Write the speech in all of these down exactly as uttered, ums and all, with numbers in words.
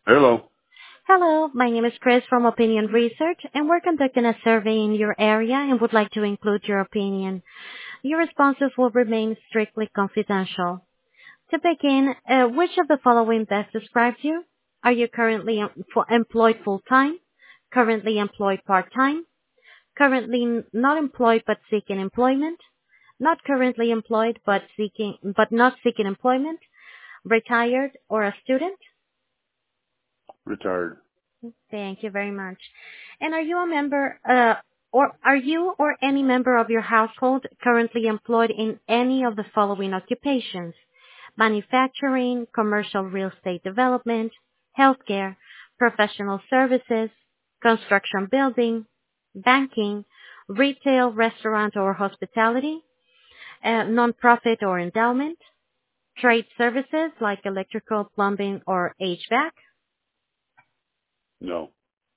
Hello. Hello, my name is Chris from Opinion Research, and we're conducting a survey in your area and would like to include your opinion. Your responses will remain strictly confidential. To begin, uh, which of the following best describes you? Are you currently em- fo- employed full-time? Currently employed part-time? Currently n- not employed but seeking employment? Not currently employed but seeking but not seeking employment? Retired or a student? Retired. Thank you very much. And are you a member, uh, or are you or any member of your household currently employed in any of the following occupations? Manufacturing, commercial real estate development, healthcare, professional services, construction building, banking, retail, restaurant or hospitality, uh, nonprofit or endowment, trade services like electrical, plumbing, or H V A C. No.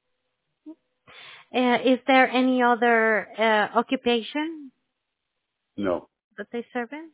Uh, is there any other uh, occupation No. that they serve in?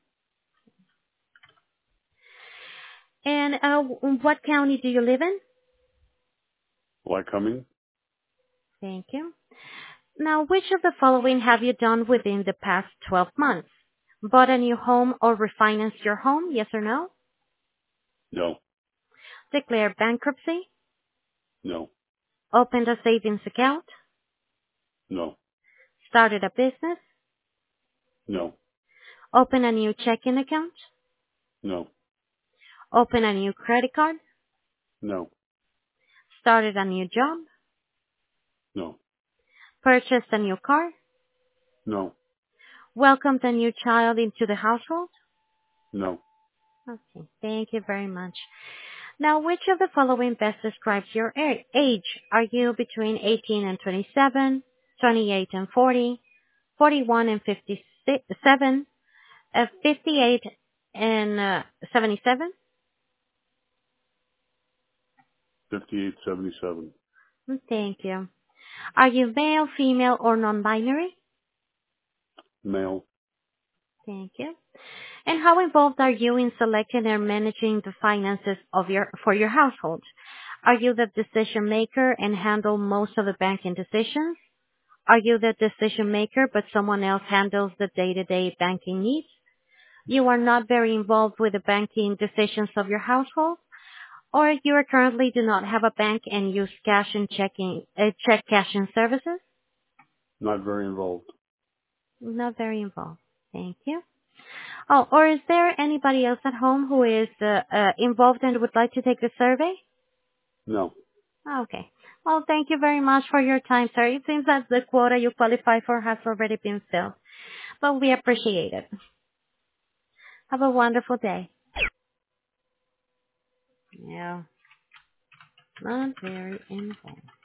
And uh, w- what county do you live in? Lycoming? Thank you. Now, which of the following have you done within the past twelve months? Bought a new home or refinanced your home? Yes or no? No. Declared bankruptcy? No. Opened a savings account? No. Started a business? No. Opened a new checking account? No. Opened a new credit card? No. Started a new job? No. Purchased a new car? No. Welcomed a new child into the household? No. Okay, thank you very much. Now, which of the following best describes your a- age? Are you between eighteen and twenty-seven, twenty-eight and forty, forty-one and fifty-seven, uh, fifty-eight and uh, seventy-seven? Fifty-eight seventy-seven. Mm, Thank you. Are you male, female, or non-binary? Male. Thank you. And how involved are you in selecting and managing the finances of your for your household? Are you the decision maker and handle most of the banking decisions? Are you the decision maker, but someone else handles the day-to-day banking needs? You are not very involved with the banking decisions of your household? Or you are currently do not have a bank and use cash and checking, uh, check cashing services? Not very involved. Not very involved. Thank you. Oh, or is there anybody else at home who is uh, uh, involved and would like to take the survey? No. Okay. Well, thank you very much for your time, sir. It seems that the quota you qualify for has already been filled, but we appreciate it. Have a wonderful day. Yeah, not very involved.